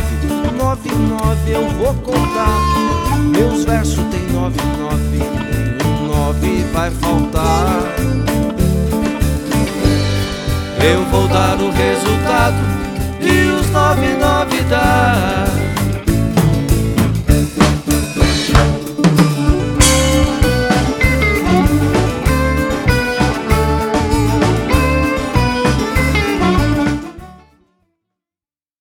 nove eu vou contar. Meus versos tem 99, nenhum 9 vai faltar. Eu vou dar o resultado que os 99 dá.